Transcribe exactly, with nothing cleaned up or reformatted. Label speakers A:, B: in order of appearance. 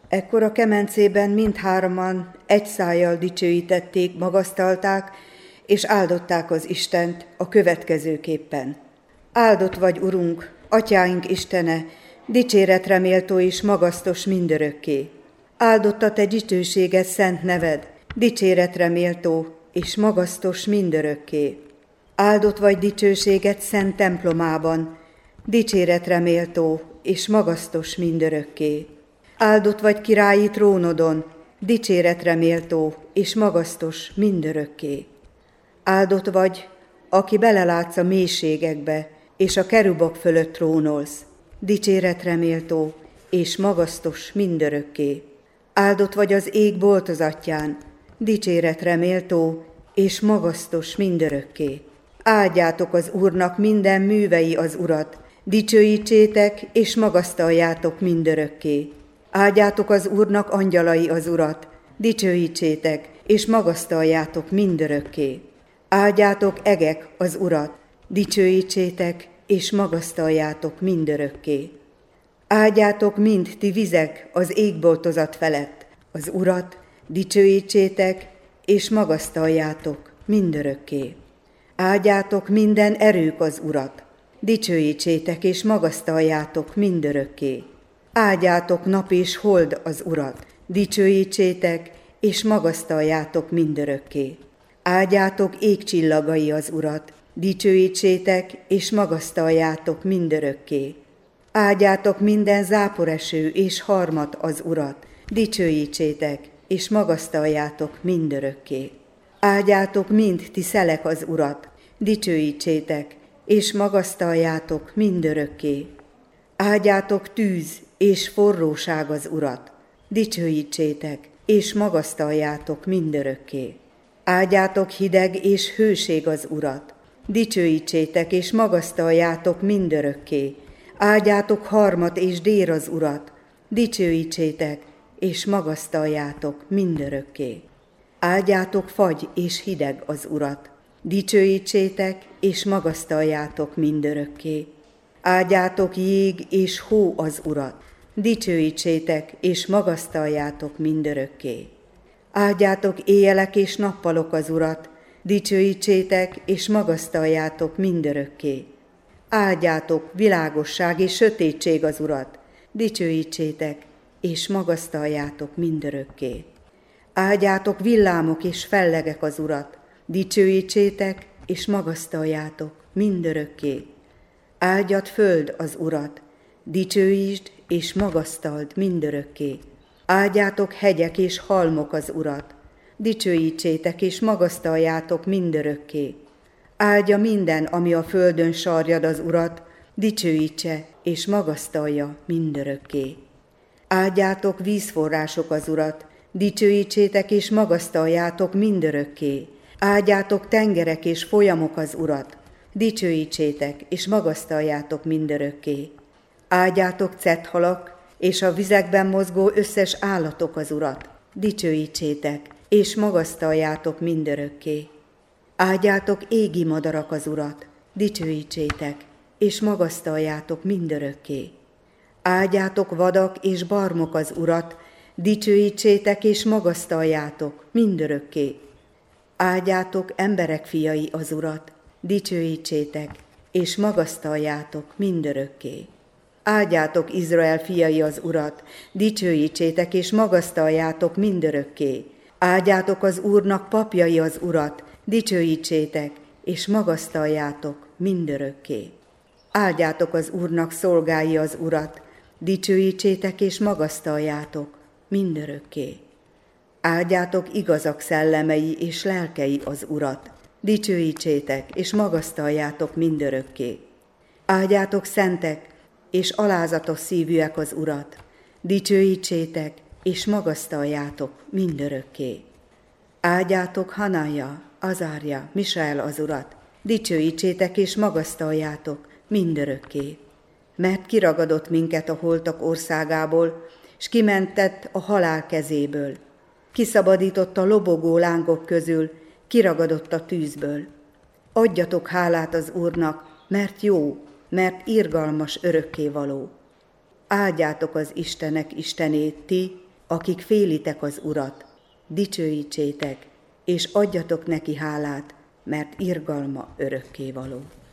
A: Ekkor a kemencében mindhárman egy szájjal dicsőítették, magasztalták, és áldották az Istent a következőképpen. Áldott vagy, Urunk, Atyáink Istene, dicséretre méltó és magasztos mindörökké. Áldott a Te dicsőséged szent neved, dicséretre méltó és magasztos mindörökké. Áldott vagy dicsőséged szent templomában, dicséretre méltó és magasztos mindörökké. Áldott vagy királyi trónodon, dicséretre méltó és magasztos mindörökké. Áldott vagy, aki belelátsz a mélységekbe, és a kerubok fölött trónolsz, dicséretre méltó és magasztos mindörökké. Áldott vagy az ég boltozatján, dicséretre méltó és magasztos mindörökké. Áldjátok az Úrnak minden művei az Urat, dicsőítsétek és magasztaljátok mindörökké. Áldjátok az Úrnak angyalai az Urat, dicsőítsétek és magasztaljátok mindörökké. Áldjátok egek az Urat, dicsőítsétek és magasztaljátok mindörökké. Áldjátok mind ti vizek az égboltozat felett az Urat, dicsőítsétek és magasztaljátok mindörökké. Áldjátok minden erők az Urat, dicsőítsétek és magasztaljátok mindörökké. Áldjátok nap és hold az Urat, dicsőítsétek és magasztaljátok mindörökké. Áldjátok égcsillagai az Urat, dicsőítsétek és magasztaljátok mindörökké. Áldjátok minden záporeső és harmat az Urat, dicsőítsétek és magasztaljátok mindörökké. Áldjátok mind ti szelek az Urat, dicsőítsétek és magasztaljátok mindörökké. Áldjátok tűz és forróság az Urat, dicsőítsétek és magasztaljátok mindörökké. Áldjátok hideg és hőség az Urat, dicsőítsétek és magasztaljátok mindörökké. Áldjátok harmat és dér az Urat, dicsőítsétek és magasztaljátok mindörökké. Áldjátok fagy és hideg az Urat, dicsőítsétek és magasztaljátok mindörökké. Áldjátok jég és hó az Urat, dicsőítsétek és magasztaljátok mindörökké. Áldjátok éjjelek és nappalok az Urat, dicsőítsétek és magasztaljátok mindörökké. Áldjátok világosság és sötétség az Urat, dicsőítsétek és magasztaljátok mindörökké. Áldjátok villámok és fellegek az Urat, dicsőítsétek és magasztaljátok mindörökké. Áldjad föld az Urat, dicsőítsd és magasztald mindörökké. Áldjátok hegyek és halmok az Urat, dicsőítsétek és magasztaljátok mindörökké. Áldja minden, ami a földön sarjad az Urat, dicsőítse és magasztalja mindörökké. Áldjátok vízforrások az Urat, dicsőítsétek és magasztaljátok mindörökké. Áldjátok tengerek és folyamok az Urat, dicsőítsétek és magasztaljátok mindörökké. Áldjátok cetthalak és a vizekben mozgó összes állatok az Urat, dicsőítsétek és magasztaljátok mindörökké. Áldjátok égi madarak az Urat, dicsőítsétek és magasztaljátok mindörökké. Áldjátok vadak és barmok az Urat, dicsőítsétek és magasztaljátok mindörökké. Áldjátok emberek fiai az Urat, dicsőítsétek és magasztaljátok mindörökké. Áldjátok Izrael fiai az Urat, dicsőítsétek és magasztaljátok mindörökké. Áldjátok az Úrnak papjai az Urat, dicsőítsétek és magasztaljátok mindörökké. Áldjátok az Úrnak szolgái az Urat, dicsőítsétek és magasztaljátok mindörökké. Áldjátok igazak szellemei és lelkei az Urat, dicsőítsétek és magasztaljátok mindörökké. Áldjátok szentek és alázatos szívűek az Urat, dicsőítsétek és magasztaljátok mindörökké. Áldjátok Hanája, Azárja, Misael az Urat, dicsőítsétek és magasztaljátok mindörökké. Mert kiragadott minket a holtak országából, s kimentett a halál kezéből. Kiszabadított a lobogó lángok közül, kiragadott a tűzből. Adjatok hálát az Úrnak, mert jó, mert irgalmas örökkévaló. Áldjátok az Istenek Istenét ti, akik félitek az Urat, dicsőítsétek, és adjatok neki hálát, mert irgalma örökkévaló.